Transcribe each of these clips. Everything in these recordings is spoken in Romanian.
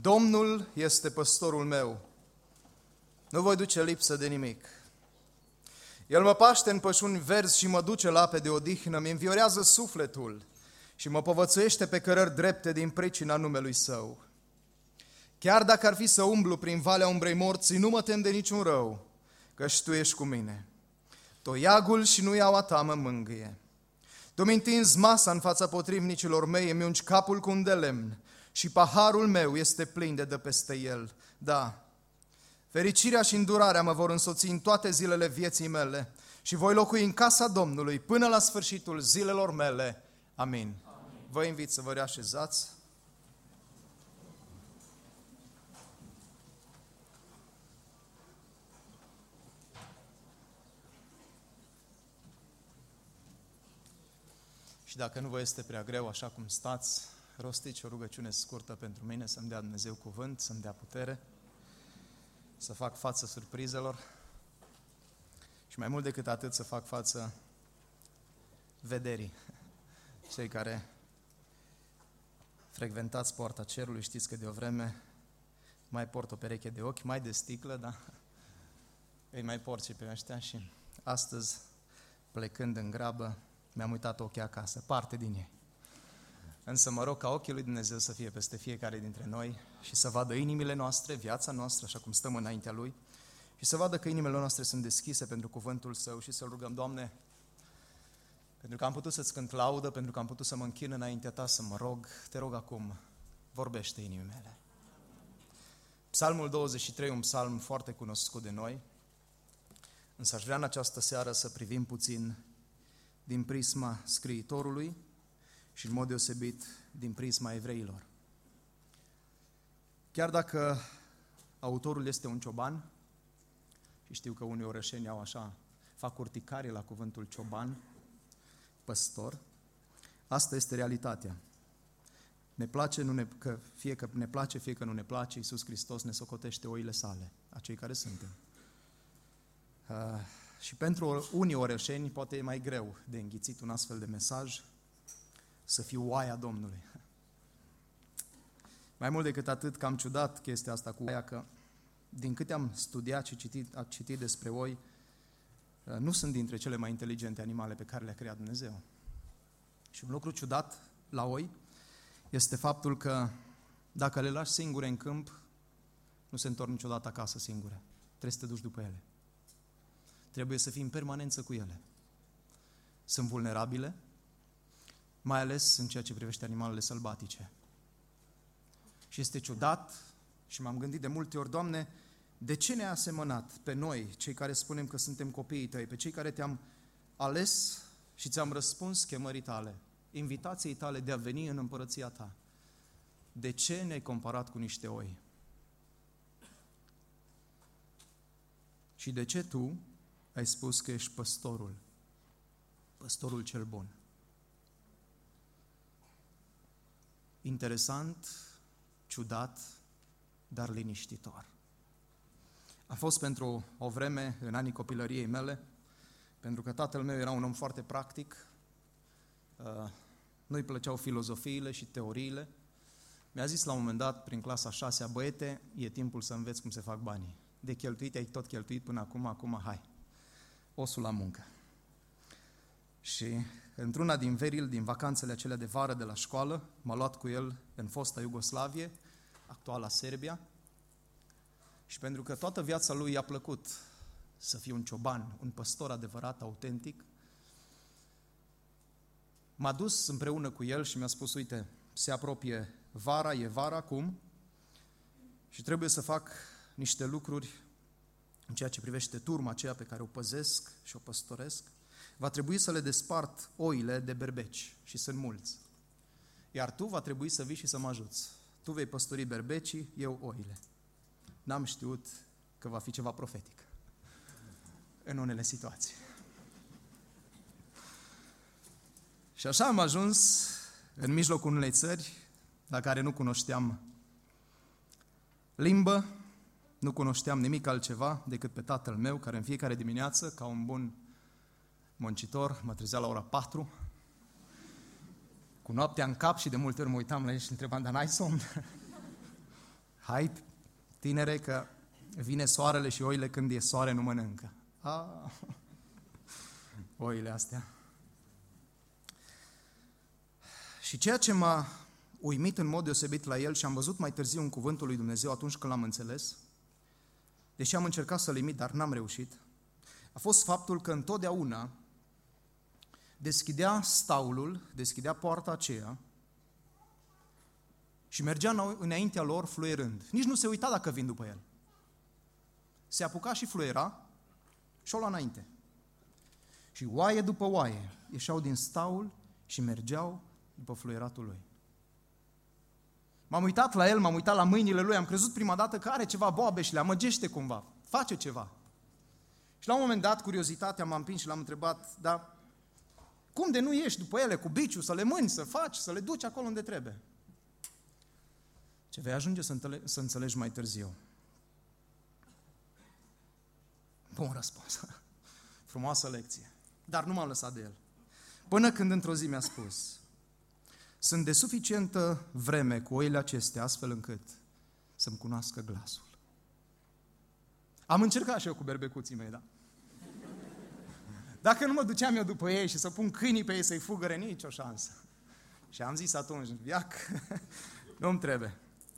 Domnul este păstorul meu, nu voi duce lipsă de nimic. El mă paște în pășuni verzi și mă duce la ape de odihnă, mi înviorează sufletul și mă povățuiește pe cărări drepte din pricina numelui Său. Chiar dacă ar fi să umblu prin valea umbrei morții, nu mă tem de niciun rău, căci Tu ești cu mine. Toiagul și nuiaua Ta mă mângâie. Tu mi întinzi masa în fața potrivnicilor mei, îmi ungi capul cu un de lemn și paharul meu este plin de dă peste el. Da, fericirea și îndurarea mă vor însoți în toate zilele vieții mele și voi locui în casa Domnului până la sfârșitul zilelor mele. Amin. Vă invit să vă reașezați. Și dacă nu vă este prea greu, așa cum stați, rostiți o rugăciune scurtă pentru mine, să-mi dea Dumnezeu cuvânt, să-mi dea putere, să fac față surprizelor și mai mult decât atât să fac față vederii. Cei care frecventați poarta cerului, știți că de o vreme mai port o pereche de ochi, mai de sticlă, dar îi mai port și pe ăștia și astăzi, plecând în grabă, mi-am uitat ochii acasă, parte din ei. Însă mă rog ca ochii lui Dumnezeu să fie peste fiecare dintre noi și să vadă inimile noastre, viața noastră, așa cum stăm înaintea Lui, și să vadă că inimile noastre sunt deschise pentru cuvântul Său și să-L rugăm, Doamne, pentru că am putut să-ți cânt laudă, pentru că am putut să mă închin înaintea Ta, să mă rog, Te rog acum, vorbește inimii mele. Psalmul 23, un psalm foarte cunoscut de noi, însă aș vrea în această seară să privim puțin din prisma scriitorului și în mod deosebit din prisma evreilor. Chiar dacă autorul este un cioban, și știu că unii orășeni au așa, fac urticarie la cuvântul cioban, păstor, asta este realitatea. Ne place, fie că ne place, fie că nu ne place, Iisus Hristos ne socotește oile Sale, a cei care suntem. Și pentru unii orășeni poate e mai greu de înghițit un astfel de mesaj, să fiu oaia Domnului. Mai mult decât atât, că am ciudat chestia asta cu oaia, că din câte am studiat și citit despre oi, nu sunt dintre cele mai inteligente animale pe care le-a creat Dumnezeu. Și un lucru ciudat la oi este faptul că dacă le lași singure în câmp, nu se întorc niciodată acasă singure. Trebuie să te duci după ele. Trebuie să fii în permanență cu ele. Sunt vulnerabile, mai ales în ceea ce privește animalele sălbatice. Și este ciudat și m-am gândit de multe ori, Doamne, de ce ne-ai asemănat pe noi, cei care spunem că suntem copiii Tăi, pe cei care Te-am ales și Ți-am răspuns chemării Tale, invitației Tale de a veni în împărăția Ta? De ce ne-ai comparat cu niște oi? Și de ce Tu ai spus că ești păstorul cel bun? Interesant, ciudat, dar liniștitor. A fost pentru o vreme, în anii copilăriei mele, pentru că tatăl meu era un om foarte practic, nu-i plăceau filozofiile și teoriile. Mi-a zis la un moment dat, prin clasa 6-a, băiete, e timpul să înveți cum se fac banii. De cheltuit, ai tot cheltuit până acum hai, osul la muncă. Și într-una din veril, din vacanțele acelea de vară de la școală, m-a luat cu el în fosta Iugoslavie, actuala Serbia, și pentru că toată viața lui i-a plăcut să fie un cioban, un păstor adevărat, autentic, m-a dus împreună cu el și mi-a spus, uite, se apropie vara, e vara acum și trebuie să fac niște lucruri în ceea ce privește turma aceea pe care o păzesc și o păstoresc. Va trebui să le despart oile de berbeci și sunt mulți. Iar tu va trebui să vii și să mă ajuți. Tu vei păstori berbecii, eu oile. N-am știut că va fi ceva profetic în unele situații. Și așa am ajuns în mijlocul unei țări la care nu cunoșteam limbă, nu cunoșteam nimic altceva decât pe tatăl meu, care în fiecare dimineață, ca un bun muncitor, mă trezea la ora 4, cu noaptea în cap și de multe ori mă uitam la el și întrebam, dar n-ai somn? Hai, tinere, că vine soarele și oile când e soare nu mănâncă. Oile astea. Și ceea ce m-a uimit în mod deosebit la el și am văzut mai târziu în cuvântul lui Dumnezeu atunci când l-am înțeles, deși am încercat să-l imit, dar n-am reușit, a fost faptul că întotdeauna deschidea staulul, deschidea poarta aceea și mergea înaintea lor fluierând. Nici nu se uita dacă vin după el. Se apuca și fluiera și o lua înainte. Și oaie după oaie ieșeau din staul și mergeau după fluieratul lui. M-am uitat la el, m-am uitat la mâinile lui, am crezut prima dată că are ceva boabe și le amăgește cumva, face ceva. Și la un moment dat, curiozitatea m-a împins și l-am întrebat, dar cum de nu ieși după ele cu biciul, să le mâni, să faci, să le duci acolo unde trebuie? Ce vei ajunge să înțelegi mai târziu. Bun răspuns. Frumoasă lecție. Dar nu m-am lăsat de el. Până când într-o zi mi-a spus, sunt de suficientă vreme cu oile acestea, astfel încât să-mi cunoască glasul. Am încercat și eu cu berbecuții mei, da? Dacă nu mă duceam eu după ei și să pun câinii pe ei să-i fugăre, nicio șansă. Și am zis atunci, iac, nu-mi trebuie.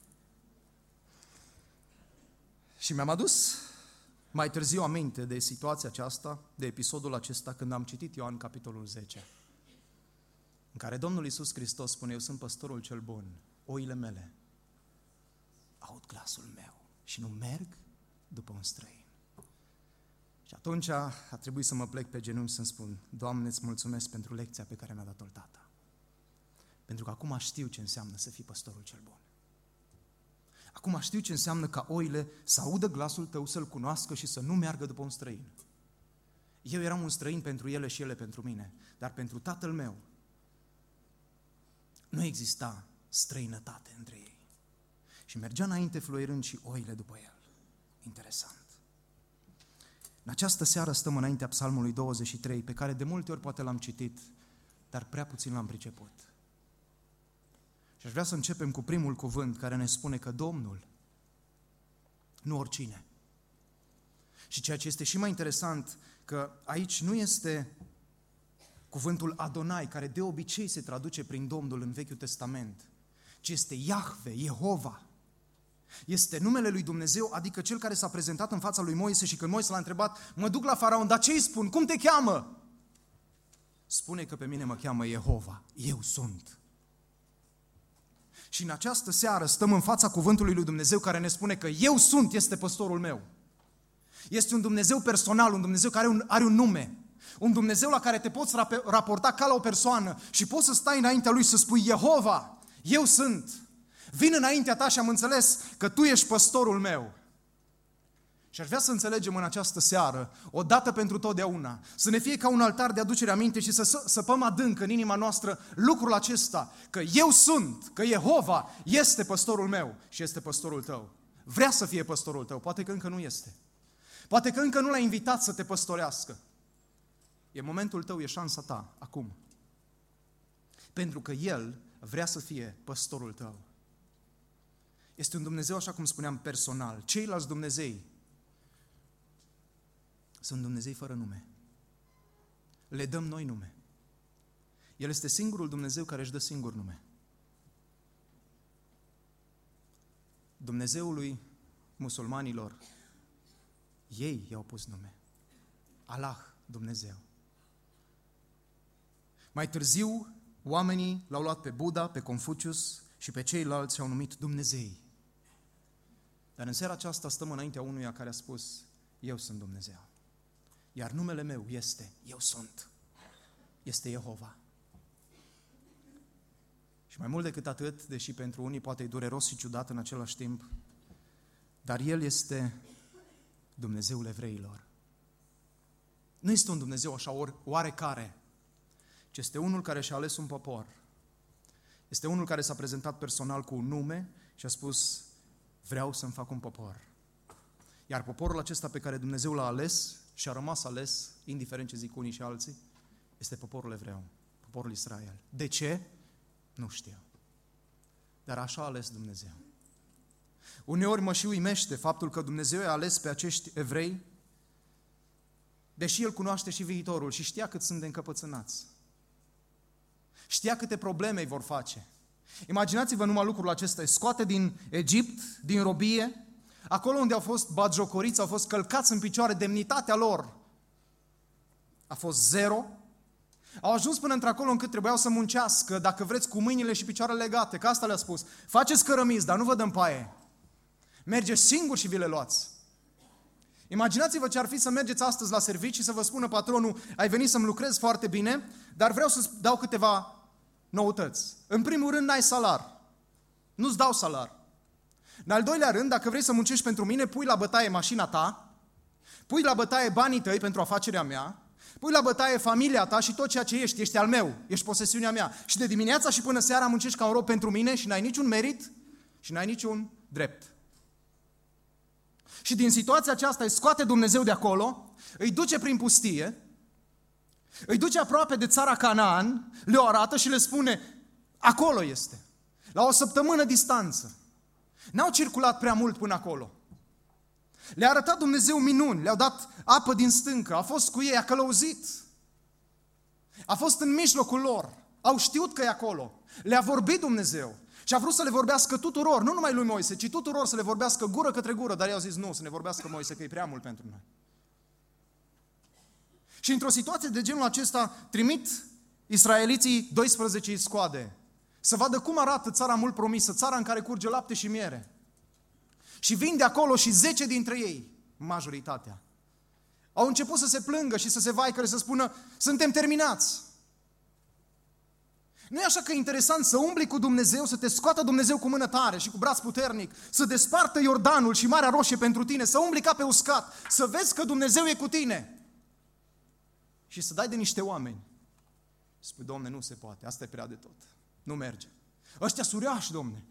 Și mi-am adus mai târziu aminte de situația aceasta, de episodul acesta, când am citit Ioan capitolul 10, în care Domnul Iisus Hristos spune, eu sunt păstorul cel bun, oile mele aud glasul meu și nu merg după un străin. Și atunci a trebuit să mă plec pe genunchi să-mi spun, Doamne, îți mulțumesc pentru lecția pe care mi-a dat-o Tata. Pentru că acum știu ce înseamnă să fii păstorul cel bun. Acum știu ce înseamnă ca oile să audă glasul tău, să-l cunoască și să nu meargă după un străin. Eu eram un străin pentru ele și ele pentru mine, dar pentru Tatăl meu nu exista străinătate între ei. Și mergea înainte fluierând și oile după el. Interesant. În această seară stăm înaintea Psalmului 23, pe care de multe ori poate l-am citit, dar prea puțin l-am priceput. Și aș vrea să începem cu primul cuvânt care ne spune că Domnul, nu oricine. Și ceea ce este și mai interesant, că aici nu este cuvântul Adonai, care de obicei se traduce prin Domnul în Vechiul Testament, ci este Iahve, Jehova. Este numele lui Dumnezeu, adică cel care s-a prezentat în fața lui Moise și când Moise l-a întrebat, mă duc la Faraon, dar ce îi spun? Cum te cheamă? Spune că pe mine mă cheamă Jehova, eu sunt. Și în această seară stăm în fața cuvântului lui Dumnezeu care ne spune că eu sunt, este păstorul meu. Este un Dumnezeu personal, un Dumnezeu care are un nume. Un Dumnezeu la care te poți raporta ca la o persoană și poți să stai înaintea Lui și să spui, Jehova, eu sunt. Vin înaintea ta și am înțeles că tu ești păstorul meu. Și aș vrea să înțelegem în această seară, odată pentru totdeauna, să ne fie ca un altar de aducere aminte și să săpăm adânc în inima noastră lucrul acesta, că eu sunt, că Jehova este păstorul meu și este păstorul tău. Vrea să fie păstorul tău, poate că încă nu este. Poate că încă nu l-ai invitat să te păstorească. E momentul tău, e șansa ta, acum. Pentru că El vrea să fie păstorul tău. Este un Dumnezeu, așa cum spuneam, personal. Ceilalți Dumnezei sunt Dumnezei fără nume. Le dăm noi nume. El este singurul Dumnezeu care își dă singur nume. Dumnezeului musulmanilor, ei i-au pus nume. Allah, Dumnezeu. Mai târziu, oamenii l-au luat pe Buddha, pe Confucius și pe ceilalți și au numit Dumnezei. Dar în seara aceasta stăm înaintea unuia care a spus, eu sunt Dumnezeu. Iar numele meu este, eu sunt. Este Jehova. Și mai mult decât atât, deși pentru unii poate e dureros și ciudat în același timp, dar El este Dumnezeul evreilor. Nu este un Dumnezeu așa oarecare, ci este unul care și-a ales un popor. Este unul care s-a prezentat personal cu un nume și a spus, vreau să-mi fac un popor. Iar poporul acesta pe care Dumnezeu l-a ales și a rămas ales, indiferent ce zic unii și alții, este poporul evreu, poporul Israel. De ce? Nu știu. Dar așa a ales Dumnezeu. Uneori mă și uimește faptul că Dumnezeu i-a ales pe acești evrei, deși El cunoaște și viitorul și știa cât sunt de încăpățânați. Știa câte probleme îi vor face. Imaginați-vă numai lucrul acesta, îi scoate din Egipt, din robie, acolo unde au fost batjocoriți, au fost călcați în picioare, demnitatea lor a fost zero. Au ajuns până într-acolo încât trebuiau să muncească, dacă vreți, cu mâinile și picioarele legate, că asta le-a spus. Faceți cărămizi, dar nu vă dăm paie. Mergeți singuri și vi le luați. Imaginați-vă ce ar fi să mergeți astăzi la serviciu și să vă spună patronul, ai venit să-mi lucrezi foarte bine, dar vreau să-ți dau câteva noutăți. În primul rând, n-ai salar. Nu-ți dau salar. În al doilea rând, dacă vrei să muncești pentru mine, pui la bătaie mașina ta, pui la bătaie banii tăi pentru afacerea mea, pui la bătaie familia ta și tot ceea ce ești al meu, ești posesiunea mea. Și de dimineața și până seara muncești ca un rob pentru mine și n-ai niciun merit și n-ai niciun drept. Și din situația aceasta îi scoate Dumnezeu de acolo, îi duce prin pustie, îi duce aproape de țara Canaan, le-o arată și le spune, acolo este, la o săptămână distanță. N-au circulat prea mult până acolo. Le-a arătat Dumnezeu minuni, le-au dat apă din stâncă, a fost cu ei, a călăuzit. A fost în mijlocul lor, au știut că e acolo. Le-a vorbit Dumnezeu și a vrut să le vorbească tuturor, nu numai lui Moise, ci tuturor să le vorbească gură către gură, dar i-au zis nu, să ne vorbească Moise, că e prea mult pentru noi. Și într-o situație de genul acesta trimit israeliții 12 scoade să vadă cum arată țara mult promisă, țara în care curge lapte și miere. Și vin de acolo și 10 dintre ei, majoritatea, au început să se plângă și să se vaicăre, să spună, suntem terminați. Nu e așa că e interesant să umbli cu Dumnezeu, să te scoată Dumnezeu cu mână tare și cu braț puternic, să despartă Iordanul și Marea Roșie pentru tine, să umbli ca pe uscat, să vezi că Dumnezeu e cu tine și să dai de niște oameni. Spui, Domne, nu se poate, asta e prea de tot, nu merge. Ăștia sunt uriași, Domne.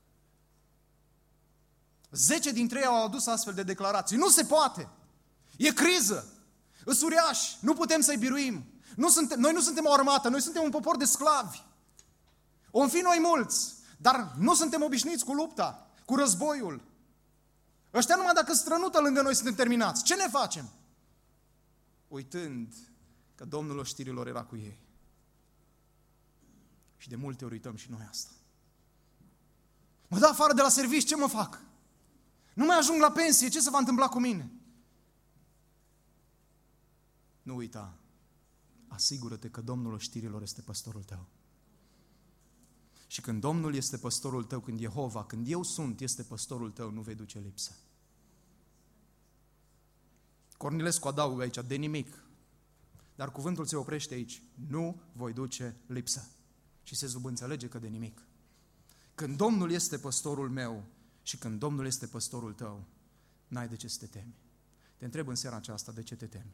10 dintre ei au adus astfel de declarații. Nu se poate! E criză! Îs uriași! Nu putem să-i biruim! Noi nu suntem o armată, noi suntem un popor de sclavi. Om fi noi mulți, dar nu suntem obișnuiți cu lupta, cu războiul. Ăștia numai dacă strănută lângă noi suntem terminați. Ce ne facem? Uitând că Domnul oștirilor era cu ei. Și de multe ori uităm și noi asta. Mă dă afară de la serviciu, ce mă fac? Nu mai ajung la pensie, ce se va întâmpla cu mine? Nu uita, asigură-te că Domnul oștirilor este păstorul tău. Și când Domnul este păstorul tău, când Jehova, când eu sunt, este păstorul tău, nu vei duce lipsă. Cornilescu adaugă aici, de nimic. Dar cuvântul se oprește aici. Nu voi duce lipsă. Și se subînțelege că de nimic. Când Domnul este păstorul meu și când Domnul este păstorul tău, n-ai de ce să te temi. Te întreb în seara aceasta, de ce te temi?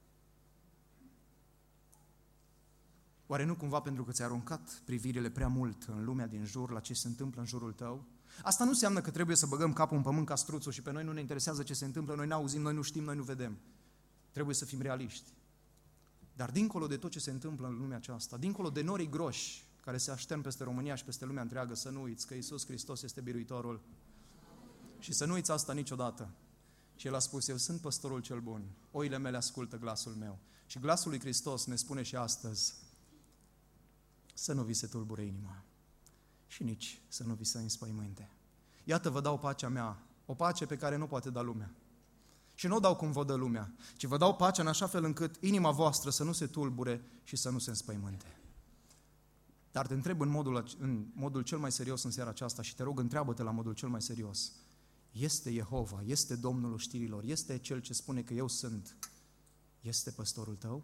Oare nu cumva pentru că ți-ai aruncat privirile prea mult în lumea din jur, la ce se întâmplă în jurul tău? Asta nu înseamnă că trebuie să băgăm capul în pământ ca struțul și pe noi nu ne interesează ce se întâmplă, noi n-auzim, noi nu știm, noi nu vedem. Trebuie să fim realiști. Dar dincolo de tot ce se întâmplă în lumea aceasta, dincolo de norii groși care se aștern peste România și peste lumea întreagă, să nu uiți că Iisus Hristos este biruitorul. Și să nu uiți asta niciodată. Și El a spus, eu sunt păstorul cel bun, oile mele ascultă glasul meu. Și glasul lui Hristos ne spune și astăzi, să nu vi se tulbure inima și nici să nu vi se înspăimânte. Iată, vă dau pacea mea, o pace pe care nu poate da lumea. Și nu o dau cum vă dă lumea, ci vă dau pacea în așa fel încât inima voastră să nu se tulbure și să nu se înspăimânte. Dar te întreb în modul cel mai serios în seara aceasta și te rog, întreabă-te la modul cel mai serios. Este Jehova, este Domnul oștirilor, este Cel ce spune că eu sunt, este păstorul tău?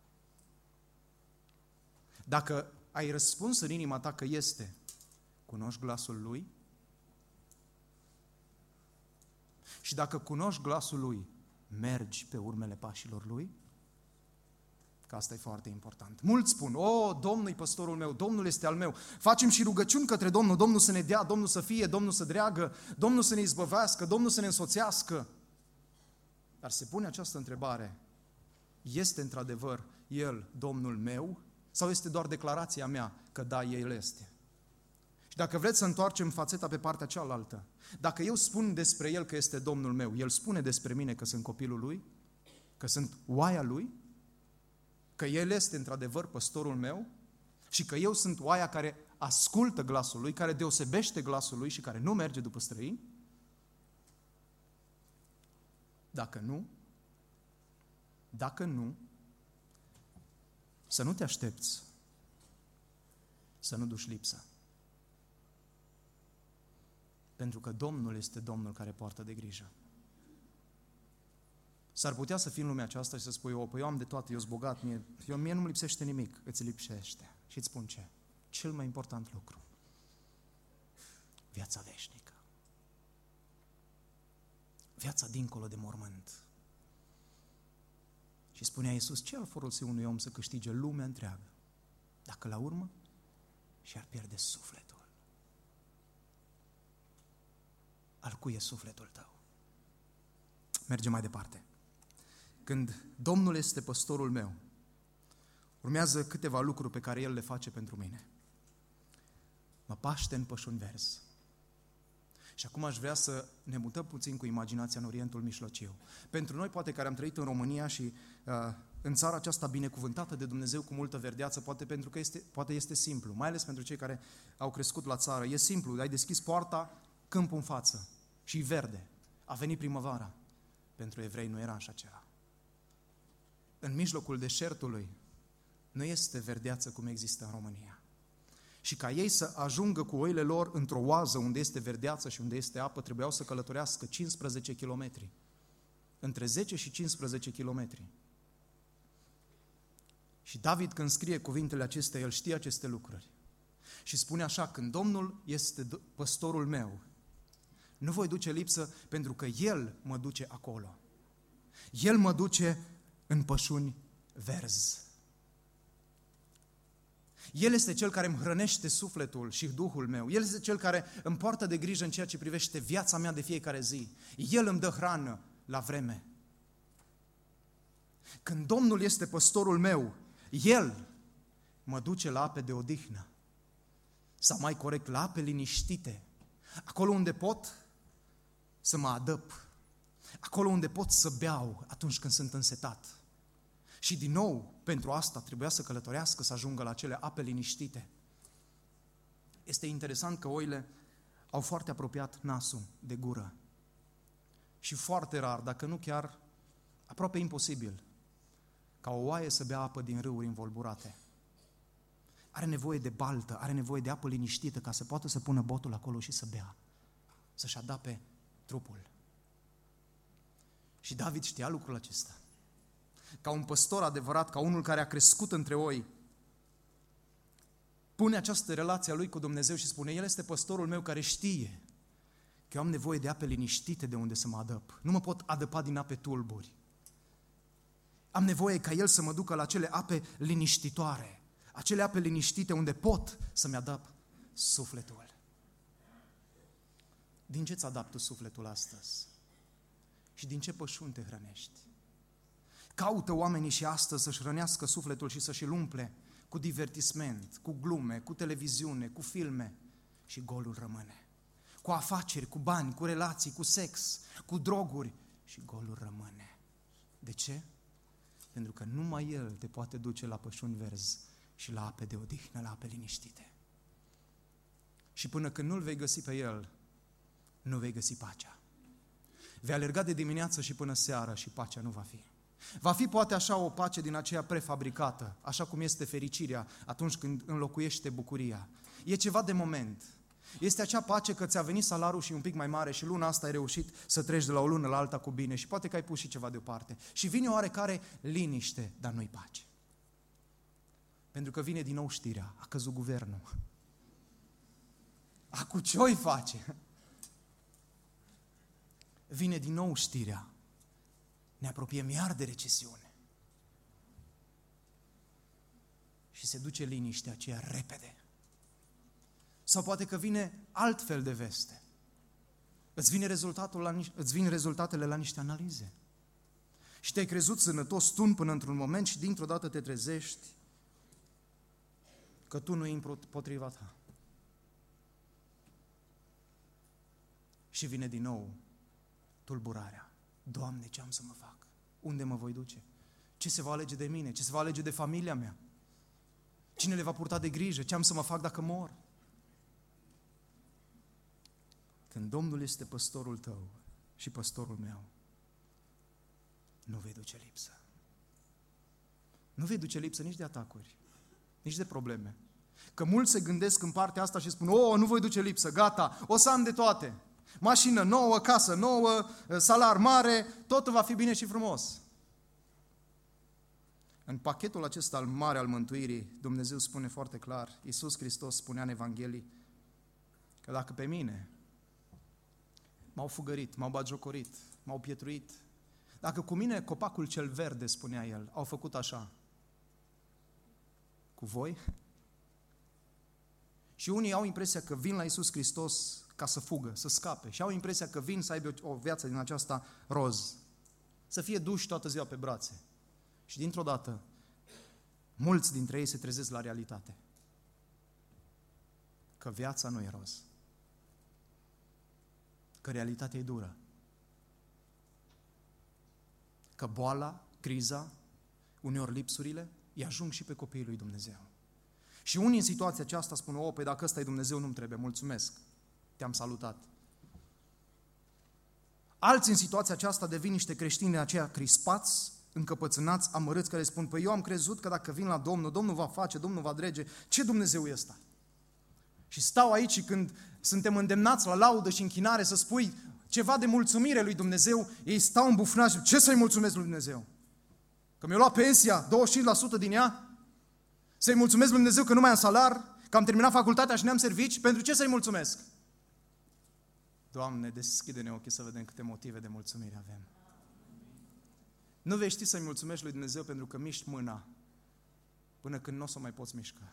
Dacă ai răspuns în inima ta că este, cunoști glasul Lui? Și dacă cunoști glasul Lui, mergi pe urmele pașilor Lui? Că asta e foarte important. Mulți spun, Domnul e păstorul meu, Domnul este al meu. Facem și rugăciuni către Domnul, Domnul să ne dea, Domnul să fie, Domnul să dreagă, Domnul să ne izbăvească, Domnul să ne însoțească. Dar se pune această întrebare, este într-adevăr El Domnul meu? Sau este doar declarația mea că da, El este? Și dacă vreți să întoarcem fațeta pe partea cealaltă, dacă eu spun despre El că este Domnul meu, El spune despre mine că sunt copilul Lui, că sunt oaia Lui, că El este într-adevăr păstorul meu și că eu sunt oaia care ascultă glasul Lui, care deosebește glasul Lui și care nu merge după străini? Dacă nu, să nu te aștepți să nu duci lipsă. Pentru că Domnul este Domnul care poartă de grijă. S-ar putea să fii în lumea aceasta și să spui, păi eu am de toate, eu sunt bogat, mie nu-mi lipsește nimic. Îți lipsește. Și îți spun ce? Cel mai important lucru. Viața veșnică. Viața dincolo de mormânt. Și spunea Iisus, ce ar folosi unui om să câștige lumea întreagă, dacă la urmă și-ar pierde sufletul? Al cui e sufletul tău? Mergem mai departe. Când Domnul este păstorul meu, urmează câteva lucruri pe care El le face pentru mine. Mă paște în pășuni verzi. Și acum aș vrea să ne mutăm puțin cu imaginația în Orientul Mijlociu. Pentru noi, poate care am trăit în România și în țara aceasta binecuvântată de Dumnezeu cu multă verdeață, poate este simplu, mai ales pentru cei care au crescut la țară. E simplu, ai deschis poarta, câmpul în față și verde. A venit primăvara. Pentru evrei nu era așa ceva. În mijlocul deșertului nu este verdeață cum există în România. Și ca ei să ajungă cu oile lor într-o oază unde este verdeață și unde este apă, trebuiau să călătorească 15 kilometri. Între 10 și 15 kilometri. Și David, când scrie cuvintele acestea, el știe aceste lucruri. Și spune așa, când Domnul este păstorul meu, nu voi duce lipsă pentru că El mă duce acolo. El mă duce în pășuni verzi. El este Cel care îmi hrănește sufletul și Duhul meu. El este Cel care îmi poartă de grijă în ceea ce privește viața mea de fiecare zi. El îmi dă hrană la vreme. Când Domnul este păstorul meu, El mă duce la ape de odihnă. Sau mai corect, la ape liniștite. Acolo unde pot să mă adăp. Acolo unde pot să beau atunci când sunt însetat. Și din nou, pentru asta trebuia să călătorească, să ajungă la acele ape liniștite. Este interesant că oile au foarte apropiat nasul de gură. Și foarte rar, dacă nu chiar aproape imposibil, ca o oaie să bea apă din râuri învolburate. Are nevoie de baltă, are nevoie de apă liniștită ca să poată să pună botul acolo și să bea, să-și adape trupul. Și David știa lucrul acesta. Ca un păstor adevărat, ca unul care a crescut între oi, pune această relație a lui cu Dumnezeu și spune, El este păstorul meu care știe că eu am nevoie de ape liniștite de unde să mă adăp. Nu mă pot adăpa din ape tulburi. Am nevoie ca El să mă ducă la acele ape liniștitoare, acele ape liniștite unde pot să-mi adap sufletul. Din ce îți adapt tu sufletul astăzi? Și din ce pășuni te hrănești? Caută oamenii și astăzi să-și hrănească sufletul și să-și îl umple cu divertisment, cu glume, cu televiziune, cu filme și golul rămâne. Cu afaceri, cu bani, cu relații, cu sex, cu droguri și golul rămâne. De ce? Pentru că numai El te poate duce la pășuni verzi și la ape de odihnă, la ape liniștite. Și până când nu-L vei găsi pe El, nu vei găsi pacea. Vei alerga de dimineață și până seară și pacea nu va fi. Va fi poate așa o pace din aceea prefabricată, așa cum este fericirea atunci când înlocuiește bucuria. E ceva de moment. Este acea pace că ți-a venit salariul și un pic mai mare și luna asta ai reușit să treci de la o lună la alta cu bine și poate că ai pus și ceva deoparte. Și vine oarecare liniște, dar nu-i pace. Pentru că vine din nou știrea, a căzut guvernul. Acu ce-o-i face? Vine din nou știrea. Ne apropiem iar de recesiune. Și se duce liniștea aceea repede. Sau poate că vine altfel de veste. Îți vin rezultatele la niște analize. Și te-ai crezut sănătos tun până într-un moment și dintr-o dată te trezești că tu nu e împotriva ta. Și vine din nou tulburarea. Doamne, ce am să mă fac? Unde mă voi duce? Ce se va alege de mine? Ce se va alege de familia mea? Cine le va purta de grijă? Ce am să mă fac dacă mor? Când Domnul este păstorul tău și păstorul meu, nu vei duce lipsă. Nu vei duce lipsă nici de atacuri, nici de probleme. Că mulți se gândesc în partea asta și spun, nu voi duce lipsă, gata, o să am de toate. Mașină nouă, casă nouă, salar mare, totul va fi bine și frumos. În pachetul acesta al mare al mântuirii, Dumnezeu spune foarte clar, Iisus Hristos spunea în Evanghelii, că dacă pe mine m-au fugărit, m-au batjocorit, m-au pietruit, dacă cu mine copacul cel verde, spunea El, au făcut așa, cu voi? Și unii au impresia că vin la Iisus Hristos ca să fugă, să scape, și au impresia că vin să aibă o viață din aceasta roz, să fie duși toată ziua pe brațe. Și dintr-o dată, mulți dintre ei se trezesc la realitate. Că viața nu e roz. Că realitatea e dură. Că boala, criza, uneori lipsurile, îi ajung și pe copiii lui Dumnezeu. Și unii în situația aceasta spun, păi dacă ăsta e Dumnezeu, nu-mi trebuie, mulțumesc, te-am salutat. Alții în situația aceasta devin niște creștini aceia crispați, încăpățânați, amărâți, care spun, păi eu am crezut că dacă vin la Domnul, Domnul va face, Domnul va drege. Ce Dumnezeu e ăsta? Și stau aici și când suntem îndemnați la laudă și închinare să spui ceva de mulțumire lui Dumnezeu, ei stau îmbufnați, ce să-i mulțumesc lui Dumnezeu? Că mi-a luat pensia, 25% din ea? Să-i mulțumesc lui Dumnezeu că nu mai am salar, că am terminat facultatea și ne-am servici? Pentru ce să-i mulțumesc? Doamne, deschide-ne ochii să vedem câte motive de mulțumire avem. Nu vei ști să-i mulțumești lui Dumnezeu pentru că miști mâna până când nu o să mai poți mișca.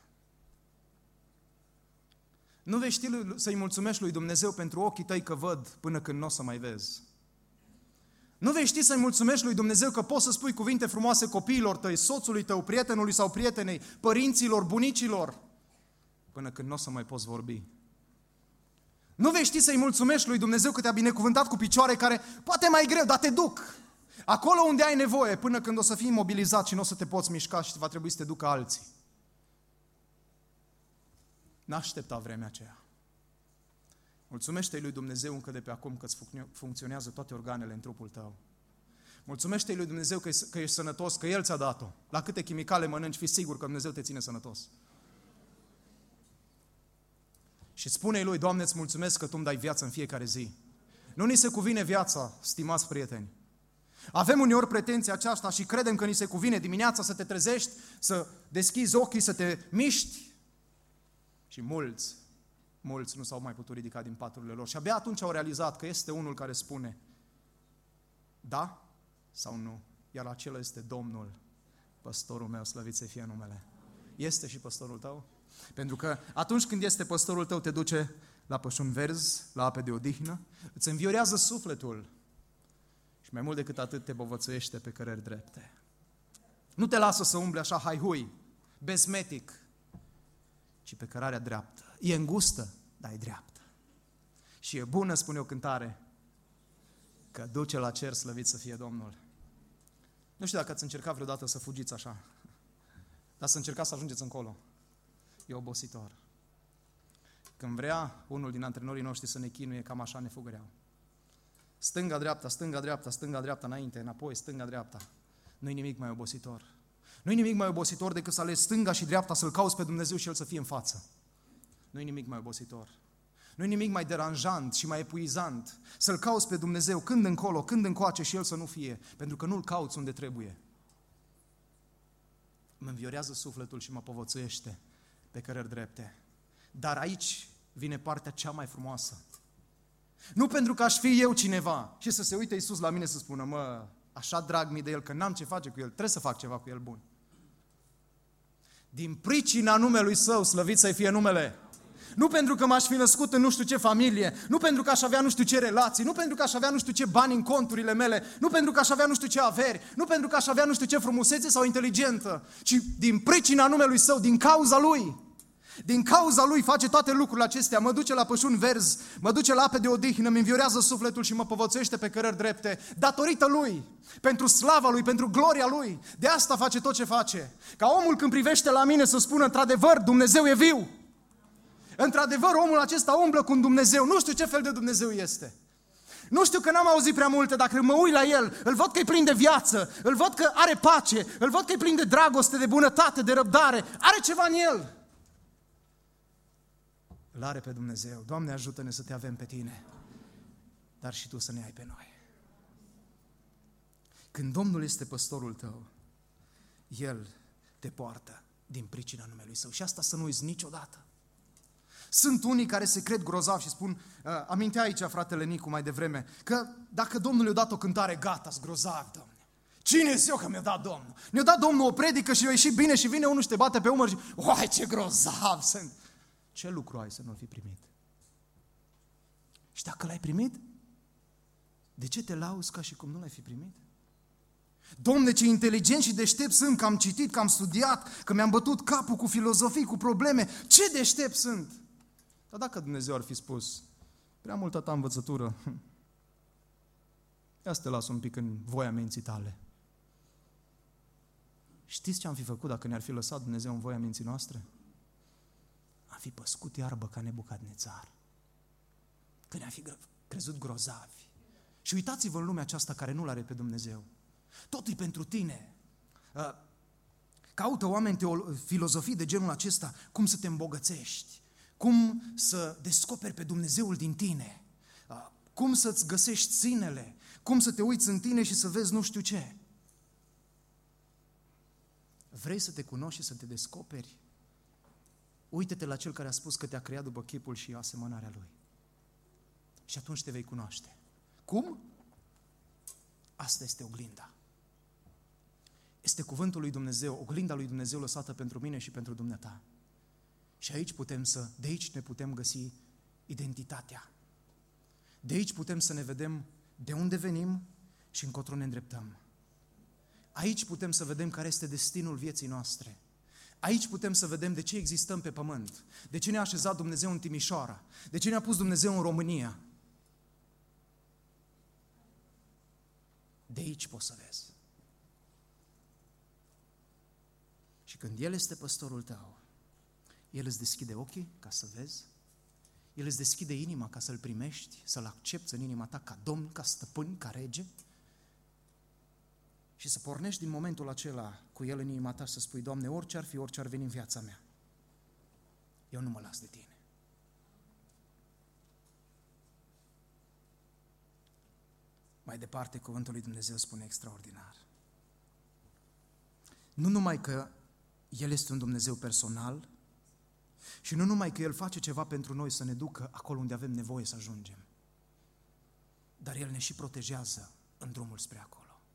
Nu vei ști să-i mulțumești lui Dumnezeu pentru ochii tăi că văd până când nu o să mai vezi. Nu vei ști să-i mulțumești lui Dumnezeu că poți să spui cuvinte frumoase copiilor tăi, soțului tău, prietenului sau prietenei, părinților, bunicilor, până când nu o să mai poți vorbi. Nu vei ști să-i mulțumești lui Dumnezeu că te-a binecuvântat cu picioare care poate mai greu, dar te duc acolo unde ai nevoie, până când o să fii imobilizat și nu o să te poți mișca și va trebui să te ducă alții. N-aștepta vremea aceea. Mulțumește-i lui Dumnezeu încă de pe acum că îți funcționează toate organele în trupul tău. Mulțumește-i lui Dumnezeu că ești sănătos, că El ți-a dat-o. La câte chimicale mănânci, fii sigur că Dumnezeu te ține sănătos. Și spune-i lui, Doamne, îți mulțumesc că Tu îmi dai viață în fiecare zi. Nu ni se cuvine viața, stimați prieteni. Avem uneori pretenția aceasta și credem că ni se cuvine dimineața să te trezești, să deschizi ochii, să te miști. Și mulți nu s-au mai putut ridica din paturile lor. Și abia atunci au realizat că este unul care spune da sau nu. Iar acela este Domnul, păstorul meu, slăvit să fie numele. Este și păstorul tău? Pentru că atunci când este păstorul tău, te duce la pășuni verzi, la ape de odihnă, îți înviorează sufletul și mai mult decât atât te bovățuiește pe cărări drepte. Nu te lasă să umbli așa haihui, bezmetic, ci pe cărarea dreaptă. E îngustă, dar e dreaptă. Și e bună, spune o cântare, că duce la cer, slăvit să fie Domnul. Nu știu dacă ați încercat vreodată să fugiți așa, dar să încercați să ajungeți încolo. E obositor. Când vrea unul din antrenorii noștri să ne chinuie, cam așa ne fugăreau. Stânga, dreapta, stânga, dreapta, stânga, dreapta, înainte, înapoi, stânga, dreapta. Nu-i nimic mai obositor. Nu-i nimic mai obositor decât să alegi stânga și dreapta, să-L cauți pe Dumnezeu și El să fie în față. Nu-i nimic mai obositor. Nu-i nimic mai deranjant și mai epuizant să-L cauți pe Dumnezeu când încolo, când încoace și El să nu fie, pentru că nu-L cauți unde trebuie. Mă înviorează sufletul și mă povățuiește pe cărări drepte. Dar aici vine partea cea mai frumoasă. Nu pentru că aș fi eu cineva și să se uite Iisus la mine să spună, mă, așa drag mi de El că n-am ce face cu El, trebuie să fac ceva cu El bun. Din pricina numelui Său, slăvit să-i fie numele. Nu pentru că m-aș fi născut în nu știu ce familie, nu pentru că aș avea nu știu ce relații, nu pentru că aș avea nu știu ce bani în conturile mele, nu pentru că aș avea nu știu ce averi, nu pentru că aș avea nu știu ce frumusețe sau inteligență, ci din pricina numelui Său, din cauza Lui. Din cauza Lui face toate lucrurile acestea, mă duce la pășuni verzi, mă duce la ape de odihnă, îmi înviorează sufletul și mă povățuiește pe cărări drepte, datorită Lui, pentru slava Lui, pentru gloria Lui. De asta face tot ce face. Ca omul când privește la mine să spună, într-adevăr, Dumnezeu e viu. Într-adevăr, omul acesta umblă cu un Dumnezeu. Nu știu ce fel de Dumnezeu este. Nu știu, că n-am auzit prea multe, dacă mă uit la El, îl văd că e plin de viață, îl văd că are pace, îl văd că e plin de dragoste, de bunătate, de răbdare, are ceva în El. Îl are pe Dumnezeu. Doamne, ajută-ne să Te avem pe Tine, dar și Tu să ne ai pe noi. Când Domnul este păstorul tău, El te poartă din pricina numelui Său. Și asta să nu uiți niciodată. Sunt unii care se cred grozavi și spun, amintea aici fratele Nicu mai devreme, că dacă Domnul i-a dat o cântare, gata-s grozav, Domnule. Cine-s eu că mi-a dat Domnul? Mi-a dat Domnul o predică și eu ieșit bine și vine unul și te bate pe umăr și, uai, ce grozav sunt! Ce lucru ai să nu-l fi primit? Și dacă l-ai primit, de ce te lauzi ca și cum nu l-ai fi primit? Domne, ce inteligent și deștept sunt, că am citit, că am studiat, că mi-am bătut capul cu filozofii, cu probleme. Ce deștept sunt! Dar dacă Dumnezeu ar fi spus, prea multă ta învățătură, ia să te las un pic în voia minții tale. Știți ce am fi făcut dacă ne-ar fi lăsat Dumnezeu în voia minții noastre? Am fi păscut iarbă ca Nebucadnețar. Că ne-am fi crezut grozavi. Și uitați-vă în lumea aceasta care nu-L are pe Dumnezeu. Totul e pentru tine. Caută oameni filozofii de genul acesta, cum să te îmbogățești, cum să descoperi pe Dumnezeul din tine, cum să-ți găsești ținele, cum să te uiți în tine și să vezi nu știu ce. Vrei să te cunoști și să te descoperi? Uită-te la Cel care a spus că te-a creat după chipul și asemănarea Lui. Și atunci te vei cunoaște. Cum? Asta este oglinda. Este cuvântul lui Dumnezeu, oglinda lui Dumnezeu lăsată pentru mine și pentru dumneata. Și de aici ne putem găsi identitatea. De aici putem să ne vedem de unde venim și încotro ne îndreptăm. Aici putem să vedem care este destinul vieții noastre. Aici putem să vedem de ce existăm pe pământ, de ce ne-a așezat Dumnezeu în Timișoara, de ce ne-a pus Dumnezeu în România. De aici poți să vezi. Și când El este păstorul tău, El îți deschide ochii ca să vezi, El îți deschide inima ca să-L primești, să-L accepți în inima ta ca Domn, ca stăpân, ca rege și să pornești din momentul acela cu El în inima ta și să spui, Doamne, orice ar fi, orice ar veni în viața mea, eu nu mă las de Tine. Mai departe, cuvântul lui Dumnezeu spune extraordinar. Nu numai că El este un Dumnezeu personal și nu numai că El face ceva pentru noi să ne ducă acolo unde avem nevoie să ajungem, dar El ne și protejează în drumul spre acolo.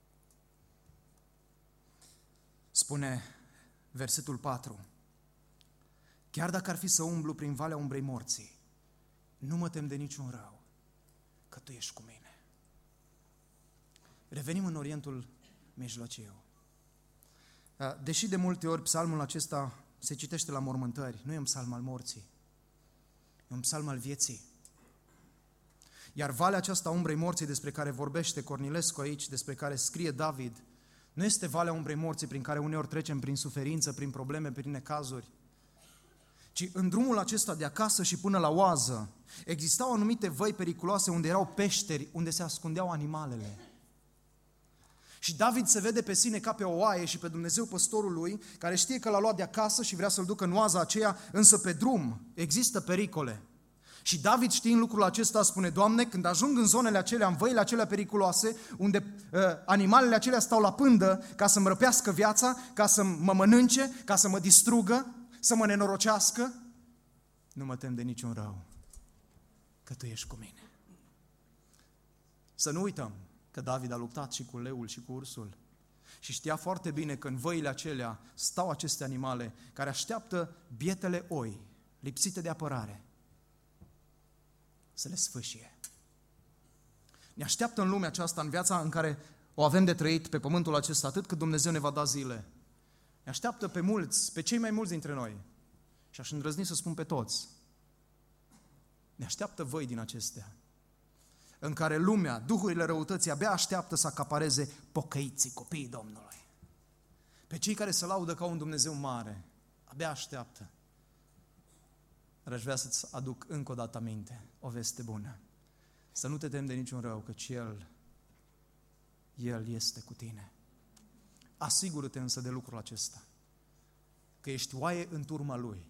Spune versetul 4, chiar dacă ar fi să umblu prin valea umbrei morții, nu mă tem de niciun rău, că Tu ești cu mine. Revenim în Orientul Mijlociu. Deși de multe ori psalmul acesta se citește la mormântări, nu e un psalm al morții, e un psalm al vieții. Iar valea aceasta umbrei morții despre care vorbește Cornilescu aici, despre care scrie David, nu este valea umbrei morții prin care uneori trecem prin suferință, prin probleme, prin necazuri, ci în drumul acesta de acasă și până la oază existau anumite văi periculoase unde erau peșteri, unde se ascundeau animalele. Și David se vede pe sine ca pe o oaie și pe Dumnezeu păstorul lui, care știe că l-a luat de acasă și vrea să-l ducă în oaza aceea, însă pe drum există pericole. Și David, știind lucrul acesta, spune, Doamne, când ajung în zonele acelea, în văile acelea periculoase, unde animalele acelea stau la pândă ca să-mi răpească viața, ca să mă mănânce, ca să mă distrugă, să mă nenorocească, nu mă tem de niciun rău, că Tu ești cu mine. Să nu uităm că David a luptat și cu leul și cu ursul și știa foarte bine că în văile acelea stau aceste animale care așteaptă bietele oi, lipsite de apărare, să le sfâșie. Ne așteaptă în lumea aceasta, în viața în care o avem de trăit pe pământul acesta, atât cât Dumnezeu ne va da zile. Ne așteaptă pe mulți, pe cei mai mulți dintre noi. și aș îndrăzni să spun pe toți, ne așteaptă văi din acestea, în care lumea, duhurile răutății abia așteaptă să acapareze pocăiții, copiii Domnului. Pe cei care se laudă ca un Dumnezeu mare, abia așteaptă. Dar aș vrea să-ți aduc încă o dată aminte o veste bună. Să nu te temi de niciun rău, căci El este cu tine. Asigură-te însă de lucrul acesta, că ești oaie în turma Lui.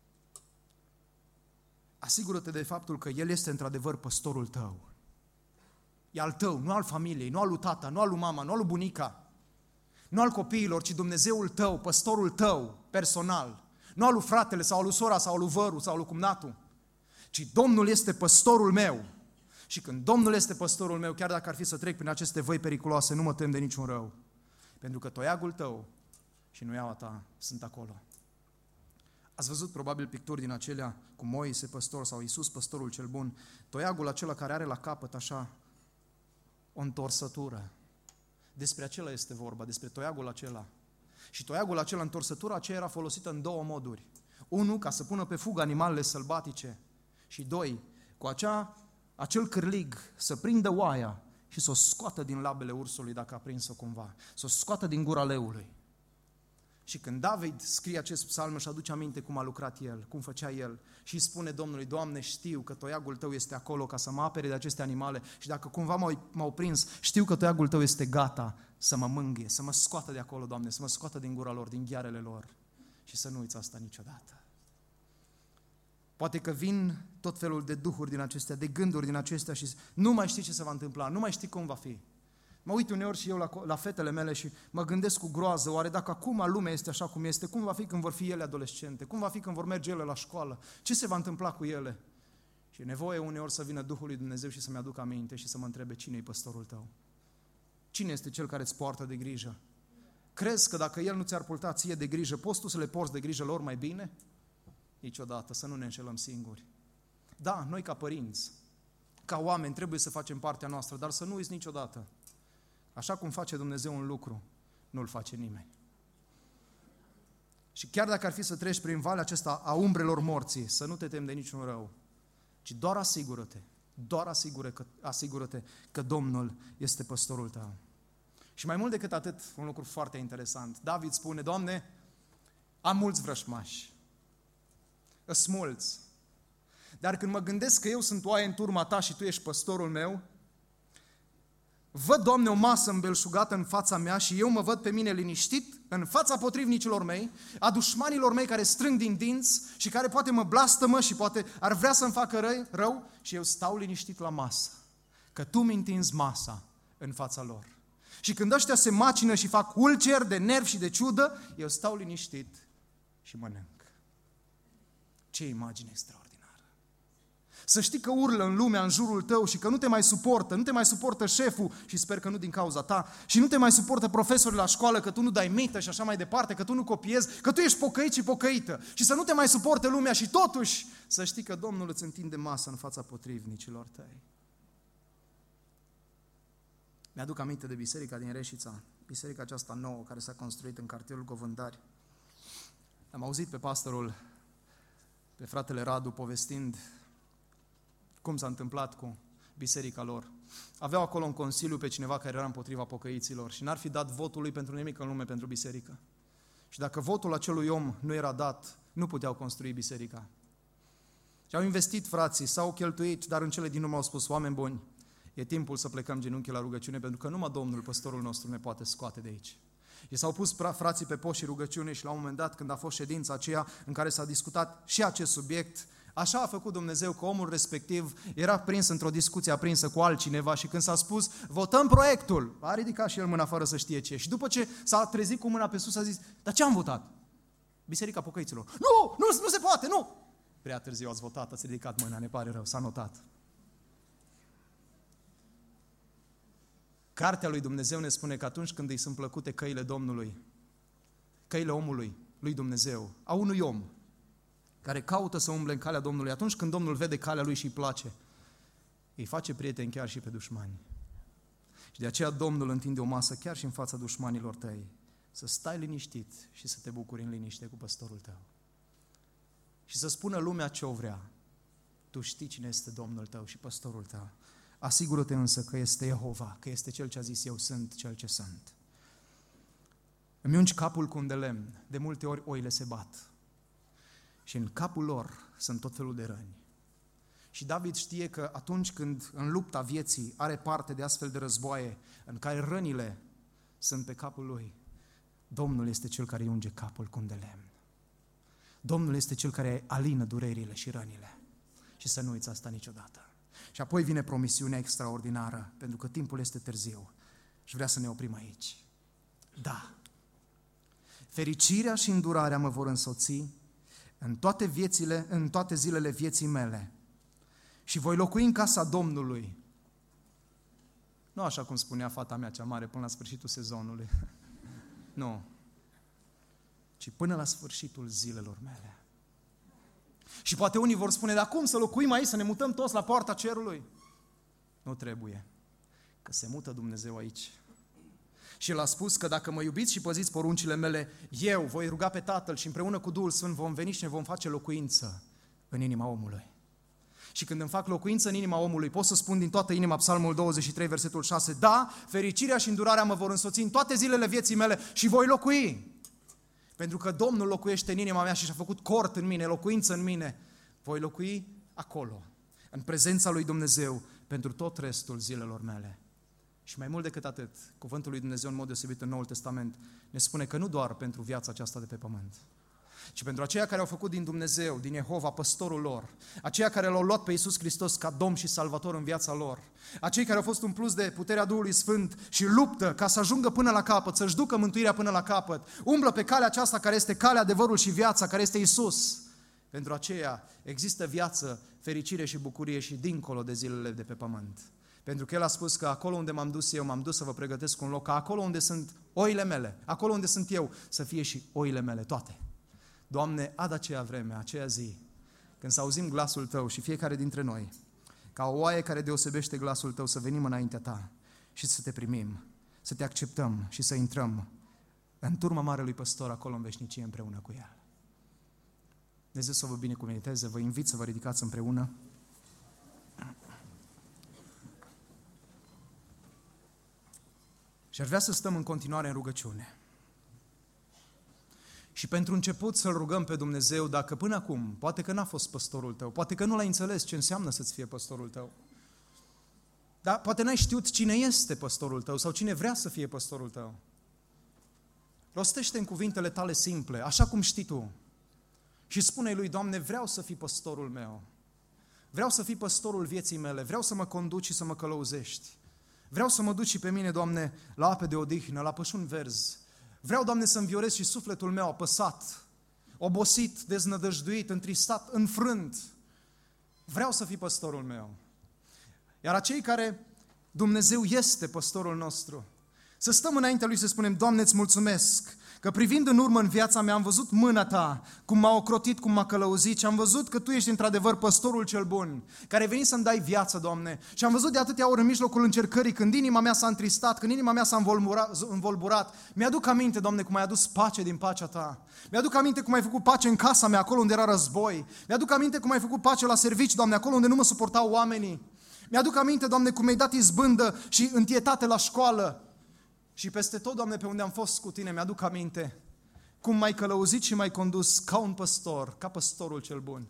Asigură-te de faptul că El este într-adevăr păstorul tău. E al tău, nu al familiei, nu al lui tata, nu al lui mama, nu al lui bunica, nu al copiilor, ci Dumnezeul tău, păstorul tău, personal. Nu al lui fratele, sau al lui sora, sau al lui văru, sau al lui cumnatul, ci Domnul este păstorul meu. Și când Domnul este păstorul meu, chiar dacă ar fi să trec prin aceste văi periculoase, nu mă tem de niciun rău. Pentru că toiagul tău și nuiaua ta sunt acolo. Ați văzut probabil picturi din acelea cu Moise păstor sau Iisus păstorul cel bun, toiagul acela care are la capăt așa o întorsătură. Despre acela este vorba, despre toiagul acela. Și toiagul acela, întorsătura aceea era folosită în două moduri. Unu, ca să pună pe fugă animalele sălbatice. Și doi, cu acel cârlig să prindă oaia și să o scoată din labele ursului dacă a prins-o cumva. Să o scoată din gura leului. Și când David scrie acest psalm și aduce aminte cum a lucrat el, cum făcea el și îi spune Domnului, Doamne, știu că toiagul Tău este acolo ca să mă apere de aceste animale și dacă cumva m-au prins, știu că toiagul Tău este gata să mă mângâie, să mă scoată de acolo, Doamne, să mă scoată din gura lor, din ghearele lor. Și să nu uiți asta niciodată. Poate că vin tot felul de duhuri din acestea, de gânduri din acestea și nu mai știi ce se va întâmpla, nu mai știi cum va fi. Mă uit uneori și eu la fetele mele și mă gândesc cu groază, oare dacă acum lumea este așa cum este, cum va fi când vor fi ele adolescente, cum va fi când vor merge ele la școală, ce se va întâmpla cu ele? Și e nevoie uneori să vină Duhul lui Dumnezeu și să-mi aduc aminte și să mă întrebe cine e păstorul tău? Cine este cel care îți poartă de grijă? Crezi că dacă El nu ți-ar purta ție de grijă, poți tu să le porți de grijă lor mai bine? Niciodată, să nu ne înșelăm singuri. Da, noi ca părinți, ca oameni trebuie să facem partea noastră, dar să nu uiți niciodată. Așa cum face Dumnezeu un lucru, nu-l face nimeni. Și chiar dacă ar fi să treci prin valea acesta a umbrelor morții, să nu te temi de niciun rău, ci doar asigură-te că Domnul este păstorul tău. Și mai mult decât atât, un lucru foarte interesant. David spune, Doamne, am mulți vrășmași, îs mulți, dar când mă gândesc că eu sunt oaie în turma ta și tu ești păstorul meu, văd, Doamne, o masă îmbelșugată în fața mea și eu mă văd pe mine liniștit în fața potrivnicilor mei, a dușmanilor mei care strâng din dinți și care poate mă blastămă și poate ar vrea să-mi facă rău și eu stau liniștit la masă, că Tu mi întinzi masa în fața lor. Și când ăștia se macină și fac ulceri de nervi și de ciudă, eu stau liniștit și mănânc. Ce imagine extraordinară! Să știi că urlă în lumea, în jurul tău și că nu te mai suportă șeful și sper că nu din cauza ta și nu te mai suportă profesorii la școală că tu nu dai mită și așa mai departe, că tu nu copiezi, că tu ești pocăit și pocăită și să nu te mai suporte lumea și totuși să știi că Domnul îți întinde masă în fața potrivnicilor tăi. Mi-aduc aminte de biserica din Reșița, biserica aceasta nouă care s-a construit în cartierul Govândari. Am auzit pe fratele Radu povestind cum s-a întâmplat cu biserica lor. Aveau acolo în consiliu pe cineva care era împotriva pocăiților și n-ar fi dat votul lui pentru nimic în lume pentru biserică. Și dacă votul acelui om nu era dat, nu puteau construi biserica. Și au investit frații, s-au cheltuit, dar în cele din urmă au spus, oameni buni, e timpul să plecăm genunchi la rugăciune, pentru că numai Domnul, păstorul nostru, ne poate scoate de aici. Și s-au pus frații pe post și rugăciune și la un moment dat, când a fost ședința aceea în care s-a discutat și acest subiect, așa a făcut Dumnezeu că omul respectiv era prins într-o discuție aprinsă cu altcineva și când s-a spus, votăm proiectul, a ridicat și el mâna fără să știe ce. Și după ce s-a trezit cu mâna pe sus, a zis, dar ce am votat? Biserica Pocăiților. Nu se poate, nu! Prea târziu ați votat, ați ridicat mâna, ne pare rău, s-a notat. Cartea lui Dumnezeu ne spune că atunci când îi sunt plăcute căile Domnului, căile omului, lui Dumnezeu, a unui om care caută să umble în calea Domnului, atunci când Domnul vede calea lui și îi place, îi face prieteni chiar și pe dușmani. Și de aceea Domnul întinde o masă chiar și în fața dușmanilor tăi, să stai liniștit și să te bucuri în liniște cu păstorul tău. și să spună lumea ce o vrea. Tu știi cine este Domnul tău și păstorul tău. Asigură-te însă că este Jehova, că este Cel ce a zis eu sunt cel ce sunt. Îmi ungi capul cu un de lemn, de multe ori oile se bat și în capul lor sunt tot felul de răni. Și David știe că atunci când în lupta vieții are parte de astfel de războaie în care rănile sunt pe capul lui, Domnul este Cel care îi unge capul cu un de lemn. Domnul este Cel care alină durerile și rănile. Și să nu uiți asta niciodată. Și apoi vine promisiunea extraordinară, pentru că timpul este târziu și vrea să ne oprim aici. Da, fericirea și îndurarea mă vor însoți în toate zilele vieții mele și voi locui în casa Domnului. Nu așa cum spunea fata mea cea mare până la sfârșitul sezonului. Nu. Ci până la sfârșitul zilelor mele. Și poate unii vor spune, dar cum să locuim aici, să ne mutăm toți la poarta cerului? Nu trebuie, că se mută Dumnezeu aici. Și El a spus că dacă mă iubiți și păziți poruncile mele, eu voi ruga pe Tatăl și împreună cu Duhul Sfânt vom veni și ne vom face locuință în inima omului. Și când îmi fac locuință în inima omului, pot să spun din toată inima Psalmul 23, versetul 6, da, fericirea și îndurarea mă vor însoți în toate zilele vieții mele și voi locui. Pentru că Domnul locuiește în inima mea și și-a făcut cort în mine, locuință în mine. Voi locui acolo, în prezența lui Dumnezeu, pentru tot restul zilelor mele. Și mai mult decât atât, cuvântul lui Dumnezeu în mod deosebit în Noul Testament ne spune că nu doar pentru viața aceasta de pe pământ, ci pentru aceia care au făcut din Dumnezeu, din Jehova, păstorul lor, aceia care l-au luat pe Iisus Hristos ca Domn și Salvator în viața lor, acei care au fost umpluți de puterea Duhului Sfânt și luptă ca să ajungă până la capăt, să-și ducă mântuirea până la capăt, umblă pe calea aceasta care este calea, adevărul și viața, care este Iisus. Pentru aceea există viață, fericire și bucurie și dincolo de zilele de pe pământ. Pentru că El a spus că acolo unde m-am dus eu, m-am dus să vă pregătesc un loc, ca acolo unde sunt oile mele, acolo unde sunt eu, să fie și oile mele toate. Doamne, ad aceea vreme, aceea zi, când să auzim glasul Tău și fiecare dintre noi, ca o oaie care deosebește glasul Tău, să venim înaintea Ta și să Te primim, să Te acceptăm și să intrăm în turma Marelui Păstor, acolo în veșnicie împreună cu El. Dumnezeu să vă binecuvânteze, vă invit să vă ridicați împreună. Și aș vrea să stăm în continuare în rugăciune. Și pentru început să-L rugăm pe Dumnezeu, dacă până acum, poate că n-a fost păstorul tău, poate că nu l-ai înțeles ce înseamnă să-ți fie păstorul tău, dar poate n-ai știut cine este păstorul tău sau cine vrea să fie păstorul tău. Rostește în cuvintele tale simple, așa cum știi tu, și spune lui, Doamne, vreau să fii păstorul meu, vreau să fii păstorul vieții mele, vreau să mă conduci și să mă călăuzești, vreau să mă duci și pe mine, Doamne, la ape de odihnă, la pășuni verzi. Vreau, Doamne, să înviorez și sufletul meu apăsat, obosit, deznădăjduit, întristat, înfrânt. Vreau să fii păstorul meu. Iar acei care Dumnezeu este păstorul nostru, să stăm înaintea Lui să spunem, Doamne, îți mulțumesc că privind în urmă în viața mea am văzut mâna Ta, cum m-a ocrotit, cum m-a călăuzit și am văzut că Tu ești într-adevăr păstorul cel bun, care ai venit să-mi dai viață, Doamne. Și am văzut de atâtea ori în mijlocul încercării, când inima mea s-a întristat, când inima mea s-a învolburat. Mi-aduc aminte, Doamne, cum ai adus pace din pacea Ta. Mi-aduc aminte cum ai făcut pace în casa mea, acolo unde era război. Mi-aduc aminte cum ai făcut pace la servici, Doamne, acolo unde nu mă suportau oamenii. Mi-aduc aminte, Doamne, cum mi-ai dat izbândă și întietate la școală. Și peste tot, Doamne, pe unde am fost cu Tine, mi-aduc aminte cum m-ai călăuzit și m-ai condus ca un păstor, ca păstorul cel bun.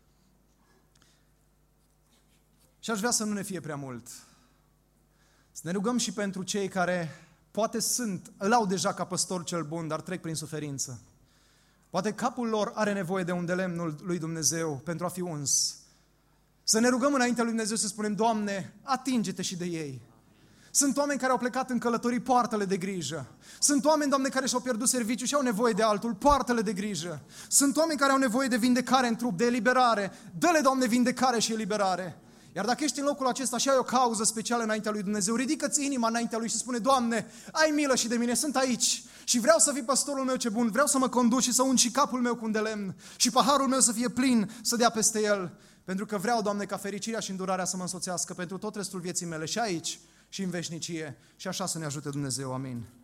Și aș vrea să nu ne fie prea mult. Să ne rugăm și pentru cei care poate îl au deja ca păstor cel bun, dar trec prin suferință. Poate capul lor are nevoie de un de lemnul lui Dumnezeu pentru a fi uns. Să ne rugăm înaintea lui Dumnezeu să spunem, Doamne, atinge-te și de ei. Sunt oameni care au plecat în călătorii, poartă-le de grijă. Sunt oameni, Doamne, care și-au pierdut serviciul și au nevoie de altul, poartă-le de grijă. Sunt oameni care au nevoie de vindecare în trup, de eliberare. Dă-le, Doamne, vindecare și eliberare. Iar dacă ești în locul acesta și ai o cauză specială înaintea lui Dumnezeu, ridică-ți inima înaintea Lui și spune, Doamne, ai milă și de mine, sunt aici și vreau să fii păstorul meu ce bun, vreau să mă conduci și să ungi și capul meu cu un de lemn și paharul meu să fie plin, să dea peste el. Pentru că vreau, Doamne, ca fericirea și îndurarea să mă însoțească pentru tot restul vieții mele și aici și în veșnicie. Și așa să ne ajute Dumnezeu. Amin.